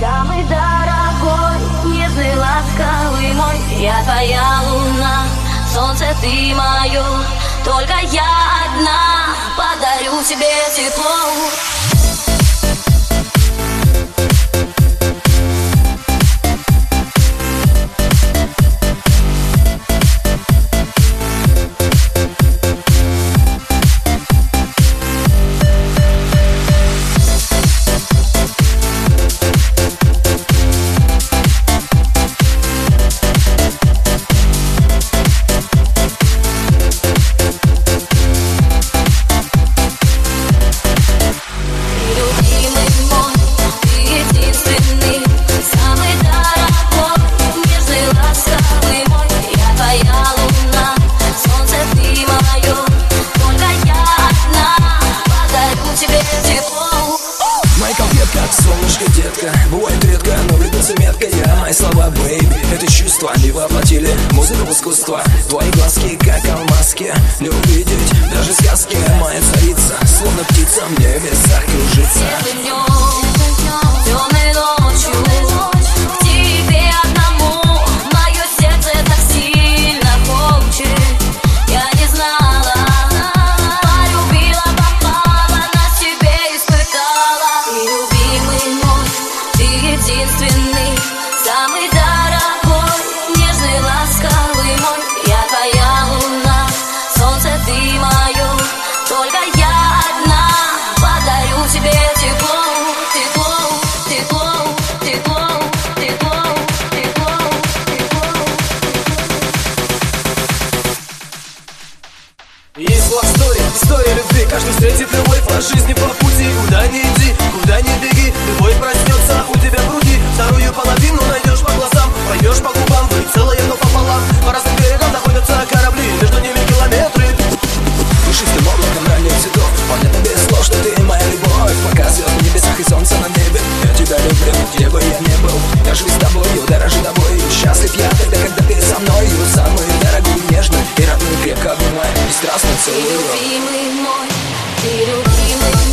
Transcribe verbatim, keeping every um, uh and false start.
Самый дорогой, нежный, ласковый мой, я твоя луна, солнце ты мое, только я одна подарю тебе тепло. Солнышко, детка, бывает редко, но влюбился метко я. Мои слова, бэйби, это чувство не воплотили музыку в искусство. Твои глазки, как алмазки, не увидеть даже сказки. Моя царица, словно птица, мне в небесах кружится. Темной ночью к тебе одному мое сердце так сильно хочет. Я не знала, полюбила, попала, на себе испытала. Ты любимый мой, ты единственный, самый дорогой, нежный, ласковый мой. Я твоя луна, солнце ты мое, только я одна подарю тебе тепло. Есть love story, история любви. Каждый встретит любовь по жизни, по пути. Куда ни иди, куда ни беги, любовь проснется у тебя в груди. Вторую половину найдешь по глазам, пойдешь по губам, вы целые, но пополам. По разным берегам находятся корабли, между ними километры. Пушистым облаком ранних цветов, понятно без слов, что ты моя любовь. Пока звезд в небесах и солнце на небе, я тебя люблю, где бы я ни был. Я живу с тобою, дорожу тобой. Счастлив я тогда, когда ты со мною. Самую дорогую, нежную и родную крепко обнимаю и страстно целую. Ты любимый мой, ты любимый.